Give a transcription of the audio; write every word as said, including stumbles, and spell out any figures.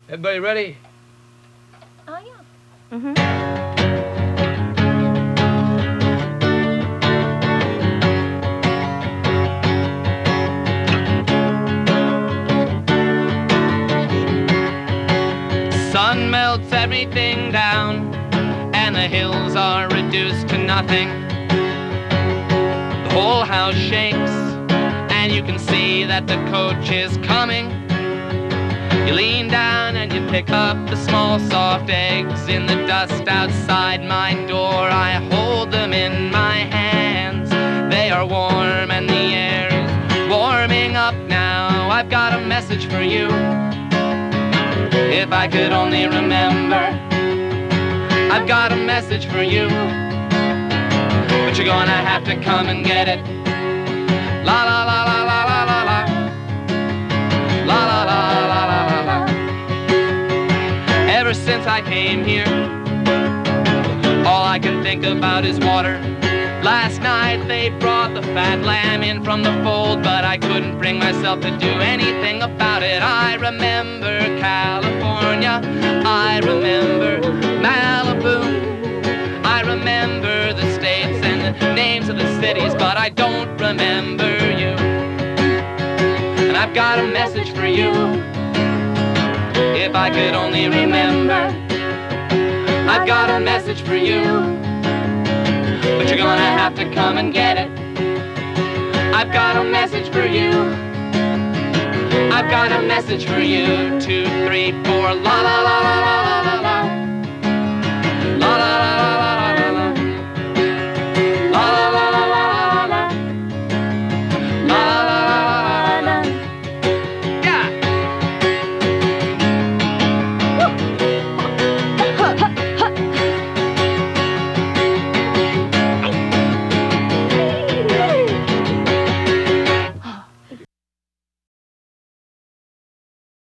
Everybody ready? Oh, yeah. Mm-hmm. Sun melts everything down, and the hills are reduced to nothing. The whole house shakes, and you can see that the coach is coming. You lean down and you pick up the small soft eggs in the dust outside my door. I hold them in my hands. They are warm and the air is warming up now. I've got a message for you. If I could only remember, I've got a message for you. But you're gonna have to come and get it. La la la la la la la la. La la la la la la la. Ever since I came here, all I can think about is water. Last night they brought the fat lamb in from the fold, but I couldn't bring myself to do anything about it. I remember California, I remember Malibu, I remember the states and the names of the cities, but I don't remember you. And I've got a message for you. If I could only remember, I've got a message for you. But you're gonna have to come and get it. I've got a message for you. I've got a message for you. Two, three, four, la la la la.